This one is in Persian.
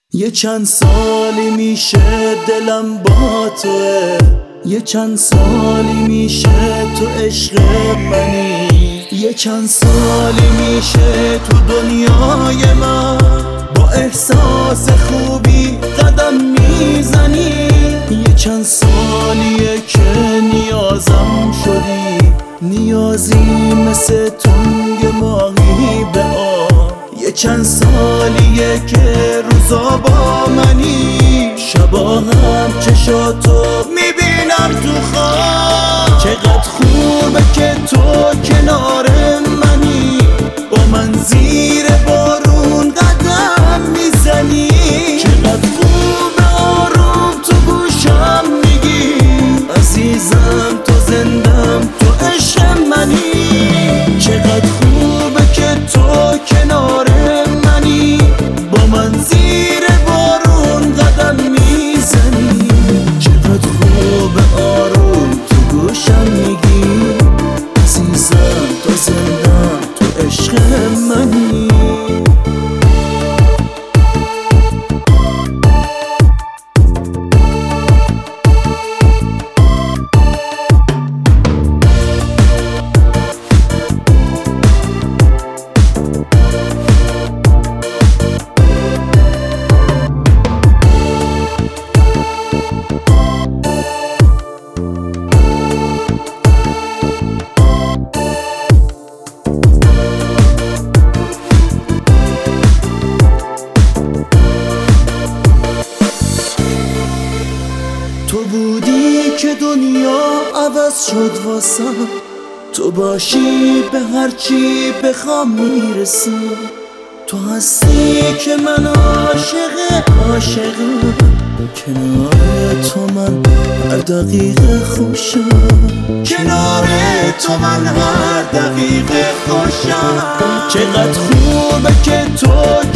یه چند سالی میشه دلم با توه، یه چند سالی میشه تو عشق منی، یه چند سالی میشه تو دنیای من با احساس خوبی قدم میزنی. یه چند سالیه که نیازم شدی، نیازی مثل تنگ ماهی به آب. یه چند سالیه که روزا با منی، شبا هم چشاتو میبینم تو خواب. چقدر خوبه که تو کنار منی، با من زیر بارون قدم میزنی. چقدر خوبه آروم تو گوشم میگی عزیزم تو زندم تو عشق منی. چقدر خوبه که تو کنار منی، با من زیر بارون قدم میزنی. چقدر خوبه آروم تو گوشم میگی عزیزم تو زندم تو عشق منی. تو بودی که دنیا عوض شد واسم، تو باشی به هرچی بخوام میرسم. تو هستی که من عاشقم، کنار تو من هر دقیقه خوشم، کنار تو من هر دقیقه خوشم. چقدر خوبه که تو